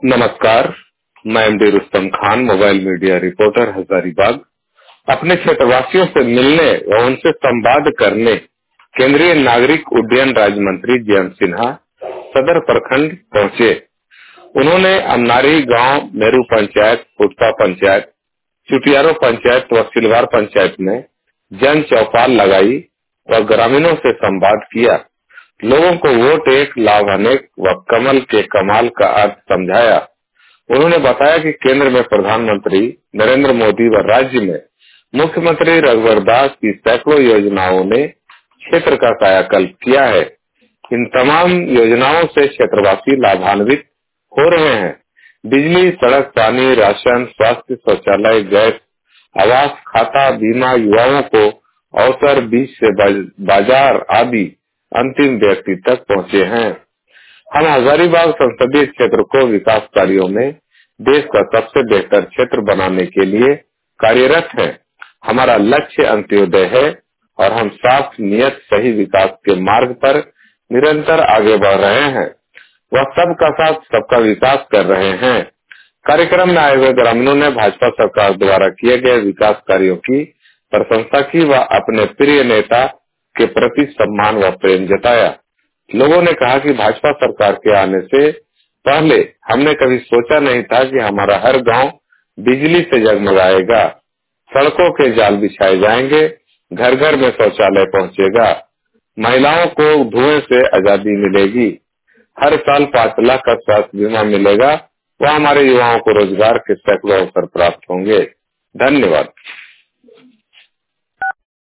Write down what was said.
नमस्कार, मैं MD Rustam Khan, mobile media reporter Hazaribagh. अपने क्षेत्रवासियों से मिलने व उनसे संवाद करने केंद्रीय नागरिक उड्डयन राज्य मंत्री जयंत सिन्हा सदर प्रखंड पहुंचे। उन्होंने अमनारी गांव, मेरू पंचायत, फुटपा पंचायत, चुटियारो पंचायत व सिलवार पंचायत में जन चौपाल लगाई व ग्रामीणों से संवाद किया। लोगों को वोट एक, लाभ अनेक व कमल के कमाल का अर्थ समझाया। उन्होंने बताया कि केंद्र में प्रधानमंत्री नरेंद्र मोदी व राज्य में मुख्यमंत्री रघुवर दास की सैकड़ों योजनाओं ने क्षेत्र का कायाकल्प किया है। इन तमाम योजनाओं से क्षेत्रवासी लाभान्वित हो रहे हैं। बिजली, सड़क, पानी, राशन, स्वास्थ्य, शौचालय, गैस, आवास, खाता, बीमा, युवाओं को अवसर, बीज से बाजार आदि अंतिम व्यक्ति तक पहुंचे हैं। हम हजारीबाग संसदीय क्षेत्र को विकास कार्यों में देश का सबसे बेहतर क्षेत्र बनाने के लिए कार्यरत हैं। हमारा लक्ष्य अंत्योदय है और हम साफ नियत सही विकास के मार्ग पर निरंतर आगे बढ़ रहे हैं। वह सबका साथ सबका विकास कर रहे हैं। कार्यक्रम में आए हुए ग्रामीणों ने भाजपा सरकार द्वारा किए गए विकास कार्यों की प्रशंसा की व अपने प्रिय नेता के प्रति सम्मान व प्रेम जताया। लोगों ने कहा कि भाजपा सरकार के आने से पहले हमने कभी सोचा नहीं था कि हमारा हर गांव बिजली से जगमगाएगा, सड़कों के जाल बिछाए जाएंगे, घर घर में शौचालय पहुंचेगा, महिलाओं को धुएं से आजादी मिलेगी, हर साल 5 लाख का स्वास्थ्य बीमा मिलेगा व हमारे युवाओं को रोजगार के सैकड़ों अवसर प्राप्त होंगे। धन्यवाद।